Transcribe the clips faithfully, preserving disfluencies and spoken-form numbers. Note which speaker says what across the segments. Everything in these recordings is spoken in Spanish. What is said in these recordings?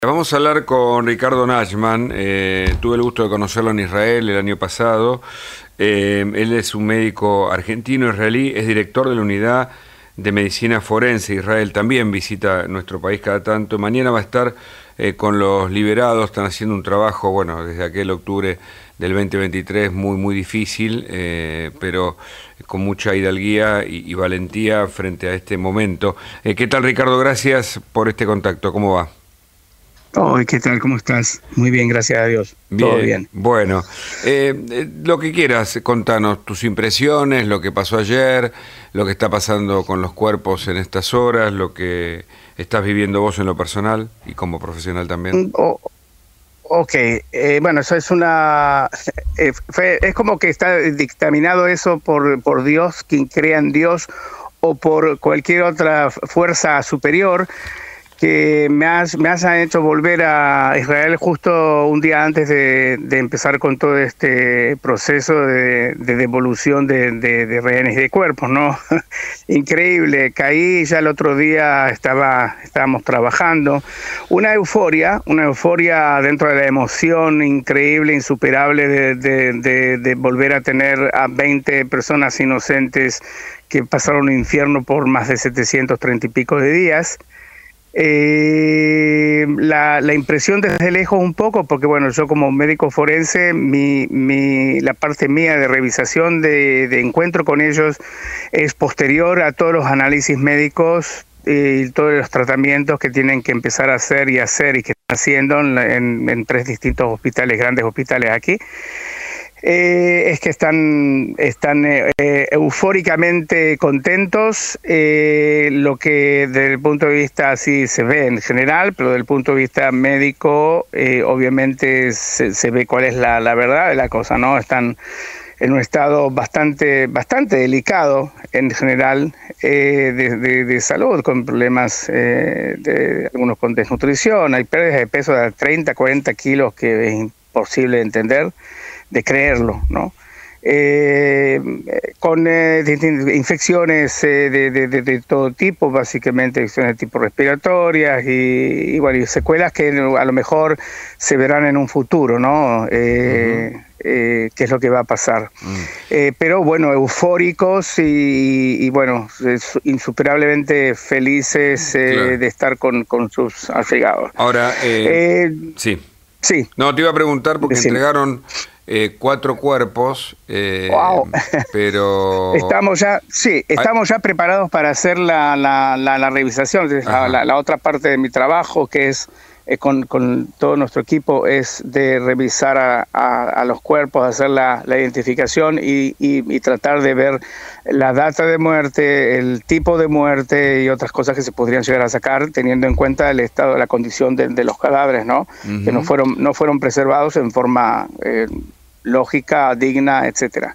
Speaker 1: Vamos a hablar con Ricardo Nachman. Eh, tuve el gusto de conocerlo en Israel el año pasado. Eh, él es un médico argentino-israelí, es director de la Unidad de Medicina Forense. Israel también visita nuestro país cada tanto. Mañana va a estar eh, con los liberados, están haciendo un trabajo, bueno, desde aquel octubre del veinte veintitrés muy, muy difícil, eh, pero con mucha hidalguía y, y valentía frente a este momento. Eh, ¿Qué tal, Ricardo? Gracias por este contacto. ¿Cómo va?
Speaker 2: Oh, ¿qué tal? ¿Cómo estás? Muy bien, gracias a Dios.
Speaker 1: Bien,
Speaker 2: todo bien.
Speaker 1: Bueno, eh, eh, lo que quieras, contanos tus impresiones, lo que pasó ayer, lo que está pasando con los cuerpos en estas horas, lo que estás viviendo vos en lo personal y como profesional también.
Speaker 2: Oh, ok, eh, bueno, eso es una... Eh, fue, es como que está dictaminado eso por, por Dios, quien crea en Dios, o por cualquier otra fuerza superior, que me, has, me has hecho volver a Israel justo un día antes de, de empezar con todo este proceso de, de devolución de, de, de rehenes y de cuerpos, ¿no? Increíble, caí, ya el otro día estaba, estábamos trabajando. Una euforia, una euforia dentro de la emoción increíble, insuperable de, de, de, de volver a tener a veinte personas inocentes que pasaron un infierno por más de setecientos treinta y pico de días. Eh, la, la impresión desde lejos un poco, porque bueno, yo como médico forense, mi, mi, la parte mía de revisación, de, de encuentro con ellos es posterior a todos los análisis médicos y todos los tratamientos que tienen que empezar a hacer y hacer y que están haciendo en, en, en tres distintos hospitales, grandes hospitales aquí. Eh, es que están, están eh, eufóricamente contentos, eh, lo que desde el punto de vista así se ve en general, pero desde el punto de vista médico eh, obviamente se, se ve cuál es la, la verdad de la cosa, ¿no? Están en un estado bastante, bastante delicado en general eh, de, de, de salud, con problemas, eh, de, algunos con desnutrición, hay pérdidas de peso de treinta, cuarenta kilos que es imposible de entender, de creerlo, ¿no? Eh, con eh, infecciones eh, de, de, de, de todo tipo, básicamente infecciones de tipo respiratorias y, y, bueno, y secuelas que a lo mejor se verán en un futuro, ¿no? Eh, uh-huh. eh, qué es lo que va a pasar. Uh-huh. Eh, pero bueno, eufóricos y, y bueno, insuperablemente felices eh, claro. de estar con, con sus allegados.
Speaker 1: Ahora, eh, eh, sí.
Speaker 2: Sí.
Speaker 1: No, te iba a preguntar porque
Speaker 2: Decime.
Speaker 1: entregaron eh, cuatro cuerpos, eh,
Speaker 2: wow.
Speaker 1: pero...
Speaker 2: Estamos ya, sí, estamos ya preparados para hacer la, la, la, la revisación. La, la, la otra parte de mi trabajo, que es eh, con, con todo nuestro equipo, es de revisar a, a, a los cuerpos, hacer la, la identificación y, y, y tratar de ver la data de muerte, el tipo de muerte y otras cosas que se podrían llegar a sacar, teniendo en cuenta el estado, la condición de, de los cadáveres, ¿no? Uh-huh. Que no fueron, no fueron preservados en forma eh, lógica, digna, etcétera.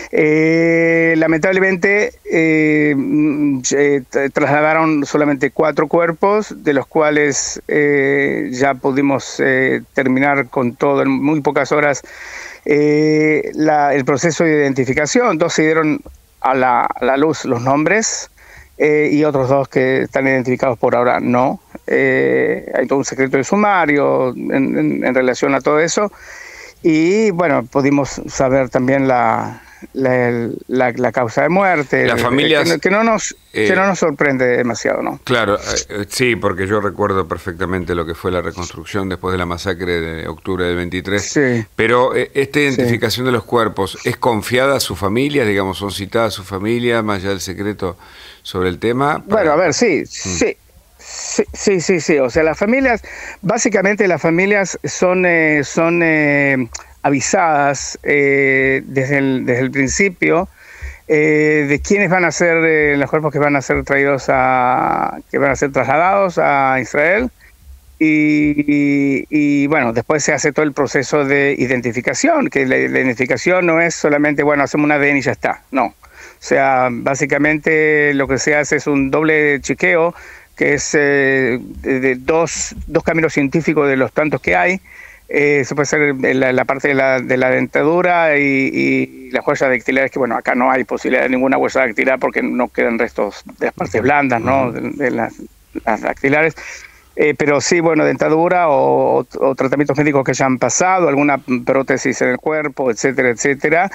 Speaker 2: Eh, lamentablemente eh, eh, trasladaron solamente cuatro cuerpos, de los cuales eh, ya pudimos eh, terminar con todo en muy pocas horas eh, la, el proceso de identificación. Dos se dieron a la, a la luz los nombres eh, y otros dos que están identificados por ahora no. Eh, hay todo un secreto de sumario en, en, en relación a todo eso. Y bueno, pudimos saber también la, la, la, la causa de muerte.
Speaker 1: Las familias,
Speaker 2: que, que, no nos, eh, que no nos sorprende demasiado, ¿no?
Speaker 1: Claro, eh, sí, porque yo recuerdo perfectamente lo que fue la reconstrucción después de la masacre de octubre del veintitrés. Sí. Pero eh, esta identificación sí. de los cuerpos, ¿es confiada a sus familias? Digamos, ¿son citadas sus familias, más allá del secreto sobre el tema?
Speaker 2: Para... Bueno, a ver, sí, mm. sí. Sí, sí, sí, sí. O sea, las familias, básicamente las familias son, eh, son eh, avisadas eh, desde, el, desde el principio eh, de quiénes van a ser eh, los cuerpos que van a ser traídos a, que van a ser trasladados a Israel. Y, y, y bueno, después se hace todo el proceso de identificación, que la, la identificación no es solamente, bueno, hacemos un A D N y ya está, no. O sea, básicamente lo que se hace es un doble chequeo, que es eh, de, de dos, dos caminos científicos de los tantos que hay. Eh, se puede hacer la, la parte de la, de la dentadura y, y las huellas dactilares, que bueno, acá no hay posibilidad de ninguna huella dactilar porque no quedan restos de las partes blandas, ¿no? De, de las, las dactilares. Eh, pero sí, bueno, dentadura o, o, o tratamientos médicos que hayan pasado, alguna prótesis en el cuerpo, etcétera, etcétera.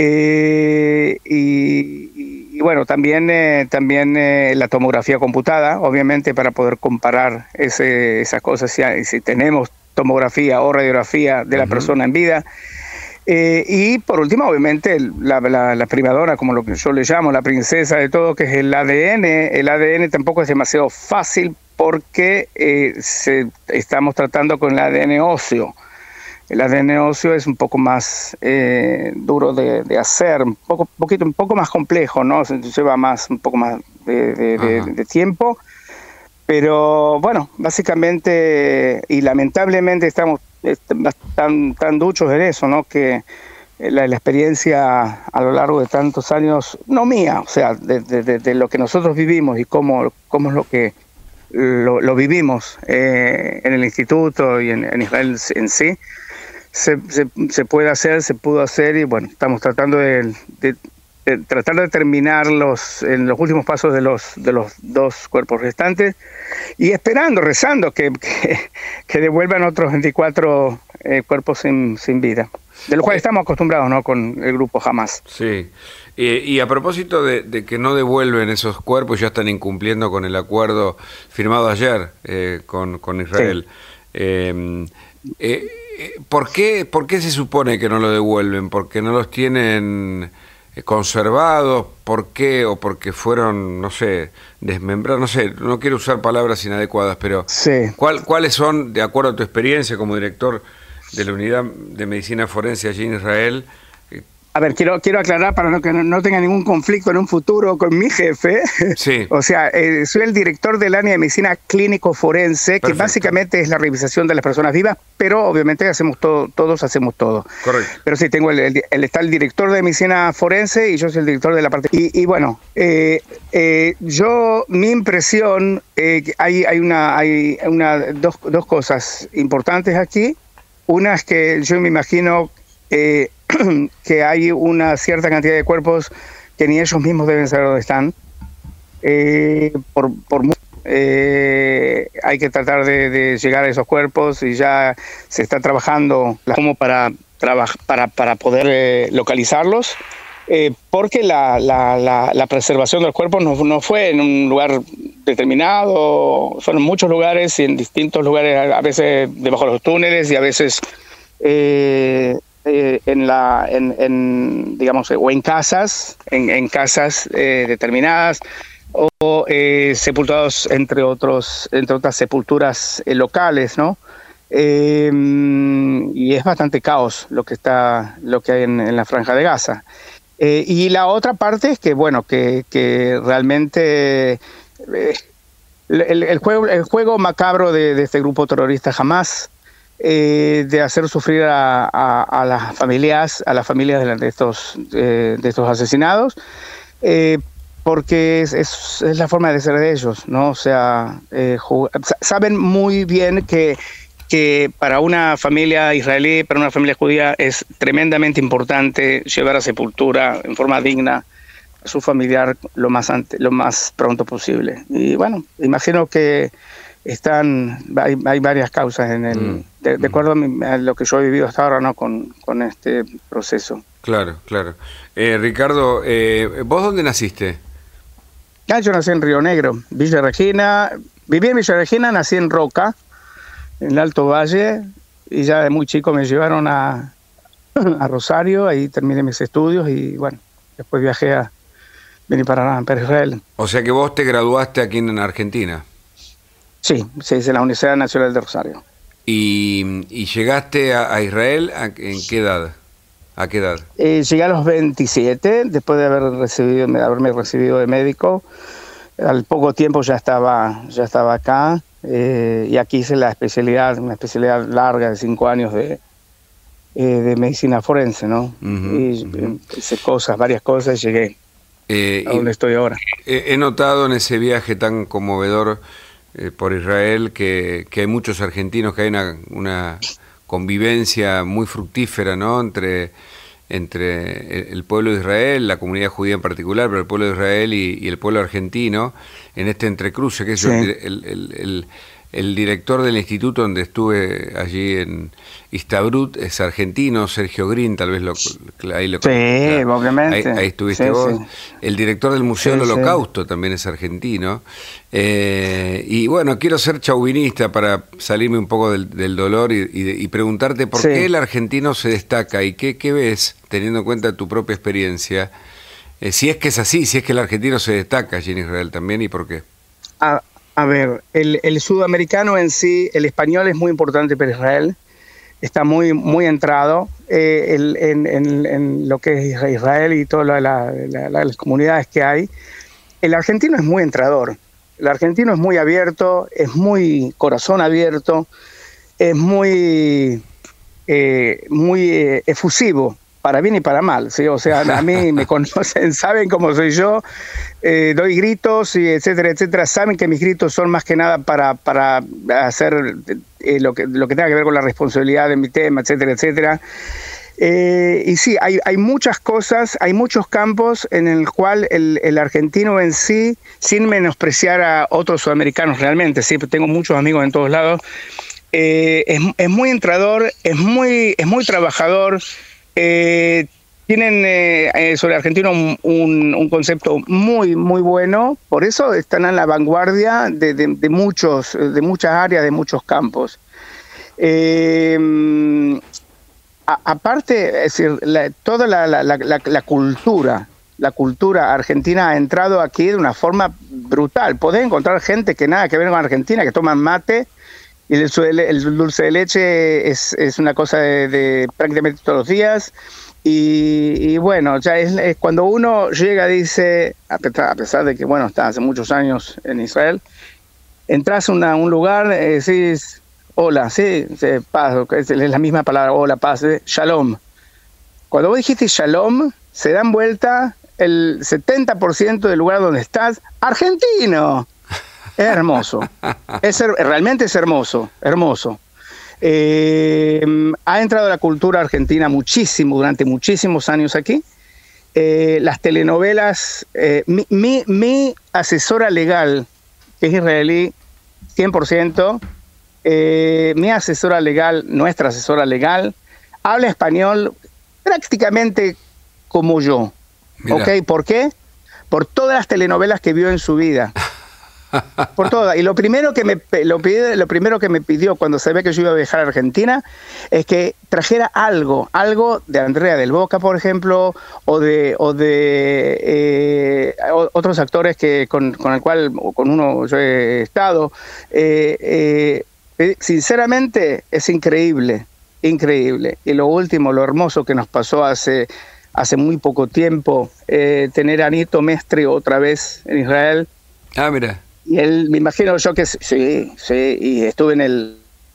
Speaker 2: Eh, y, y bueno, también, eh, también eh, la tomografía computada, obviamente, para poder comparar ese, esas cosas, si, si tenemos tomografía o radiografía de la uh-huh. persona en vida. Eh, y por último, obviamente, la, la, la primadona, como lo que yo le llamo, la princesa de todo, que es el A D N. El A D N tampoco es demasiado fácil porque eh, se, estamos tratando con el A D N óseo. El A D N óseo es un poco más eh, duro de, de hacer, un poco, poquito, un poco más complejo, ¿no? Se lleva más, un poco más de, de, de, de tiempo. Pero bueno, básicamente y lamentablemente estamos tan, tan duchos en eso, ¿no? Que la, la experiencia a lo largo de tantos años, no mía, o sea, de, de, de lo que nosotros vivimos y cómo, cómo es lo que lo, lo vivimos eh, en el instituto y en, en Israel en sí, se, se, se puede hacer, se pudo hacer y bueno, estamos tratando de, de, de tratar de terminar los, en los últimos pasos de los, de los dos cuerpos restantes y esperando, rezando que, que, que devuelvan otros veinticuatro eh, cuerpos sin, sin vida, de los cuales estamos acostumbrados, ¿no? Con el grupo Hamas.
Speaker 1: Sí. Eh, y a propósito de, de que no devuelven esos cuerpos, ya están incumpliendo con el acuerdo firmado ayer eh, con, con Israel. Sí. Eh, eh, ¿por qué, ¿Por qué se supone que no lo devuelven? ¿Porque no los tienen conservados? ¿Por qué? ¿O porque fueron, no sé, desmembrados? No sé, no quiero usar palabras inadecuadas, pero
Speaker 2: sí.
Speaker 1: ¿cuál, ¿cuáles son, de acuerdo a tu experiencia como director de la Unidad de Medicina Forense allí en Israel?
Speaker 2: A ver, quiero, quiero aclarar para no, que no, no tenga ningún conflicto en un futuro con mi jefe.
Speaker 1: Sí.
Speaker 2: O sea, eh, soy el director del área de medicina clínico-forense, que
Speaker 1: Perfecto.
Speaker 2: Básicamente es la revisación de las personas vivas, pero obviamente hacemos todo, todos hacemos todo.
Speaker 1: Correcto.
Speaker 2: Pero sí, tengo el, el, el, está el director de medicina forense y yo soy el director de la parte... Y, y bueno, eh, eh, yo, mi impresión, eh, hay, hay, una, hay una, dos, dos cosas importantes aquí. Una es que yo me imagino... Eh, que hay una cierta cantidad de cuerpos que ni ellos mismos deben saber dónde están. Eh, por, por eh, hay que tratar de, de llegar a esos cuerpos y ya se está trabajando como para, para, para poder eh, localizarlos, eh, porque la, la, la, la preservación de los cuerpos no, no fue en un lugar determinado, fueron muchos lugares y en distintos lugares, a veces debajo de los túneles y a veces... Eh, Eh, en la en, en digamos o en casas en, en casas eh, determinadas o eh, sepultados entre otros entre otras sepulturas eh, locales, ¿no? Eh, y es bastante caos lo que está lo que hay en, en la Franja de Gaza. Eh, y la otra parte es que bueno que, que realmente eh, el, el juego el juego macabro de, de este grupo terrorista Hamas, Eh, de hacer sufrir a, a, a las familias, a las familias de estos, eh, de estos asesinados, eh, porque es, es, es la forma de ser de ellos, ¿no? O sea, eh, saben muy bien que, que para una familia israelí, para una familia judía, es tremendamente importante llevar a sepultura en forma digna a su familiar lo más, ante, lo más pronto posible. Y bueno, imagino que están hay, hay varias causas en el mm. de, de acuerdo a, mi, a lo que yo he vivido hasta ahora, ¿no? con, con este proceso.
Speaker 1: Claro, claro. Eh, Ricardo, eh, ¿vos dónde naciste?
Speaker 2: Ah, yo nací en Río Negro, Villa Regina. Viví en Villa Regina, nací en Roca, en el Alto Valle, y ya de muy chico me llevaron a, a Rosario, ahí terminé mis estudios y bueno, después viajé a venir para, para Israel.
Speaker 1: O sea que vos te graduaste aquí en Argentina.
Speaker 2: Sí, sí, es en la Universidad Nacional de Rosario.
Speaker 1: ¿Y, y llegaste a, a Israel a, en qué edad? ¿A qué edad?
Speaker 2: Eh, llegué a los veintisiete, después de haber recibido, de haberme recibido de médico. Al poco tiempo ya estaba, ya estaba acá, eh, y aquí hice la especialidad, una especialidad larga de cinco años de, eh, de medicina forense, ¿no? Uh-huh, y uh-huh. hice cosas, varias cosas, y llegué eh, a donde estoy ahora.
Speaker 1: He, he notado en ese viaje tan conmovedor eh, por Israel que, que hay muchos argentinos, que hay una, una convivencia muy fructífera, ¿no? Entre, entre el pueblo de Israel, la comunidad judía en particular, pero el pueblo de Israel y, y el pueblo argentino, en este entrecruce, que es sí. el, el, el, el director del instituto donde estuve allí en Istabrut es argentino, Sergio Green, tal vez lo, ahí lo
Speaker 2: Sí, claro. Obviamente.
Speaker 1: Ahí, ahí estuviste
Speaker 2: sí,
Speaker 1: vos.
Speaker 2: Sí.
Speaker 1: El director del Museo
Speaker 2: sí,
Speaker 1: del Holocausto sí. también es argentino. Eh, y bueno, quiero ser chauvinista para salirme un poco del, del dolor y, y, y preguntarte por sí. qué el argentino se destaca y qué, qué ves, teniendo en cuenta tu propia experiencia, eh, si es que es así, si es que el argentino se destaca allí en Israel también y por qué.
Speaker 2: A, a ver, el, el sudamericano en sí, el español es muy importante para Israel, está muy, muy entrado eh, el, en, en, en lo que es Israel y todas la, la, la, las comunidades que hay. El argentino es muy entrador, el argentino es muy abierto, es muy corazón abierto, es muy, eh, muy eh, efusivo, para bien y para mal, ¿sí? O sea, a mí me conocen, saben cómo soy yo, eh, doy gritos, y etcétera, etcétera, saben que mis gritos son más que nada para, para hacer eh, lo, que, lo que tenga que ver con la responsabilidad de mi tema, etcétera, etcétera. Eh, y sí, hay, hay muchas cosas, hay muchos campos en el cual el, el argentino en sí, sin menospreciar a otros sudamericanos realmente, sí, tengo muchos amigos en todos lados, eh, es, es muy entrador, es muy, es muy trabajador. Eh, tienen eh, sobre Argentina un, un, un concepto muy, muy bueno, por eso están en la vanguardia de, de, de, muchos, de muchas áreas, de muchos campos. Eh, a, aparte, es decir, la, toda la, la, la, la cultura, la cultura argentina ha entrado aquí de una forma brutal. Podés encontrar gente que nada que ver con Argentina, que toman mate, y el, el dulce de leche es, es una cosa de, de prácticamente todos los días. Y, y bueno, ya es, es cuando uno llega, dice, a pesar, a pesar de que, bueno, está hace muchos años en Israel, entras a una, un lugar, eh, decís, hola, sí, sí, paz, es la misma palabra, hola, paz, eh, shalom. Cuando vos dijiste shalom, se dan vuelta el setenta por ciento del lugar donde estás, argentino. Es hermoso, es, realmente es hermoso, hermoso. Eh, ha entrado la cultura argentina muchísimo, durante muchísimos años aquí. Eh, las telenovelas, eh, mi, mi, mi asesora legal, que es israelí, cien por ciento, eh, mi asesora legal, nuestra asesora legal, habla español prácticamente como yo. ¿Ok? ¿Por qué? Por todas las telenovelas que vio en su vida. Por todas. Y lo primero que me lo, pide, lo primero que me pidió cuando sabía que yo iba a viajar a Argentina es que trajera algo, algo de Andrea del Boca, por ejemplo, o de o de eh, otros actores que con, con el cual con uno yo he estado. Eh, eh, sinceramente es increíble, increíble. Y lo último, lo hermoso que nos pasó hace hace muy poco tiempo, eh, tener a Nito Mestre otra vez en Israel.
Speaker 1: Ah, mira.
Speaker 2: Y él, me imagino yo que sí, sí, y estuve en el,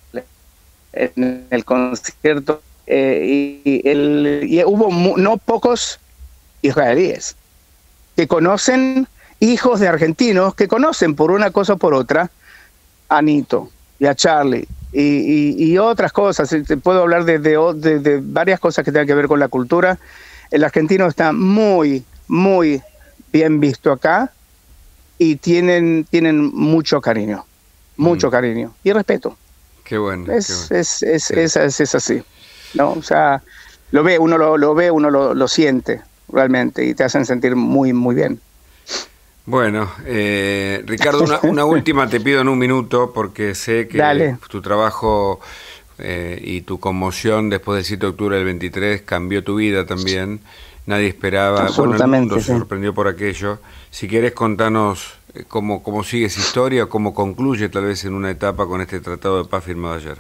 Speaker 2: en el concierto, eh, y, y, él, y hubo mu, no pocos israelíes que conocen, hijos de argentinos, que conocen por una cosa o por otra a Nito y a Charlie y, y, y otras cosas. Puedo hablar de, de, de, de varias cosas que tengan que ver con la cultura. El argentino está muy, muy bien visto acá. Y tienen, tienen mucho cariño, mucho mm. cariño y respeto.
Speaker 1: Qué bueno.
Speaker 2: Es,
Speaker 1: qué bueno.
Speaker 2: es, es,
Speaker 1: sí.
Speaker 2: es, es, es así, ¿no? O sea, lo ve, uno lo, lo ve, uno lo, lo siente realmente y te hacen sentir muy, muy bien.
Speaker 1: Bueno, eh, Ricardo, una, una última te pido en un minuto porque sé que
Speaker 2: Dale.
Speaker 1: tu trabajo eh, y tu conmoción después del siete de octubre del veintitrés cambió tu vida también. Nadie esperaba, bueno, el mundo se sorprendió sí. por aquello. Si querés contanos cómo, cómo sigue esa historia, cómo concluye tal vez en una etapa con este tratado de paz firmado ayer.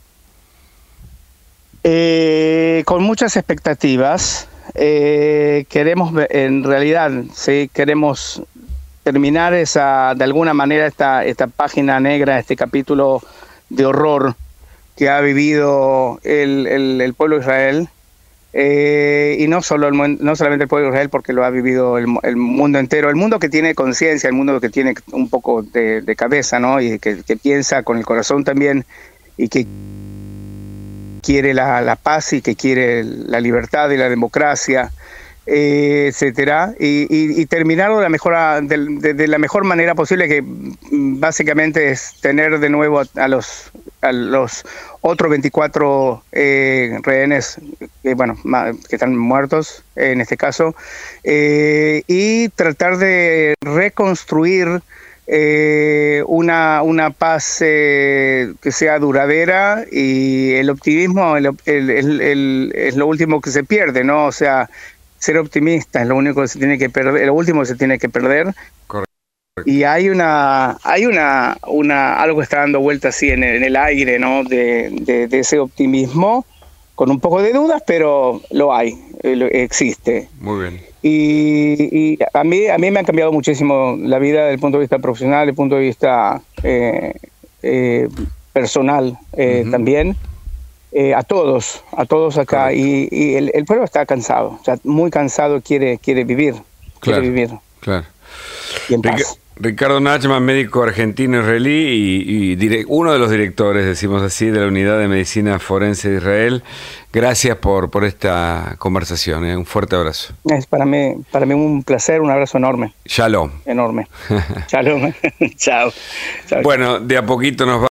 Speaker 2: Eh, con muchas expectativas. Eh, queremos, en realidad, sí, queremos terminar esa, de alguna manera esta, esta página negra, este capítulo de horror que ha vivido el, el, el pueblo de Israel. Eh, y no solo el, no solamente el pueblo de Israel, porque lo ha vivido el, el mundo entero, el mundo que tiene conciencia, el mundo que tiene un poco de, de cabeza, ¿no? Y que, que piensa con el corazón también y que quiere la, la paz y que quiere la libertad y la democracia. eh, etcétera, y, y, y terminarlo de la, mejor, de, de, de la mejor manera posible, que básicamente es tener de nuevo a, a los a los otros veinticuatro eh, rehenes eh, bueno, que están muertos en este caso, eh, y tratar de reconstruir eh, una, una paz eh, que sea duradera, y el optimismo el, el, el, el, es lo último que se pierde, ¿no? O sea, ser optimista es lo único que se tiene que perder, lo último que se tiene que perder.
Speaker 1: Correcto.
Speaker 2: Y hay una, hay una, una, algo que está dando vuelta así en el, en el aire, ¿no? De, de, de ese optimismo, con un poco de dudas, pero lo hay, lo, existe.
Speaker 1: Muy bien.
Speaker 2: Y, y a mí, a mí me ha cambiado muchísimo la vida desde el punto de vista profesional, desde el punto de vista eh, eh, personal eh, uh-huh. también. Eh, a todos, a todos acá. Correcto. Y, y el, el pueblo está cansado, o sea, muy cansado, quiere, quiere vivir,
Speaker 1: claro,
Speaker 2: quiere vivir.
Speaker 1: Claro.
Speaker 2: Y en
Speaker 1: Ric-
Speaker 2: paz.
Speaker 1: Ricardo Nachman, médico argentino-israelí y, y dire- uno de los directores, decimos así, de la Unidad de Medicina Forense de Israel. Gracias por, por esta conversación. ¿eh? Un fuerte abrazo.
Speaker 2: Es para mí, para mí un placer, un abrazo enorme.
Speaker 1: Shalom.
Speaker 2: Enorme. Shalom. Chao. Chao.
Speaker 1: Bueno, de a poquito nos va.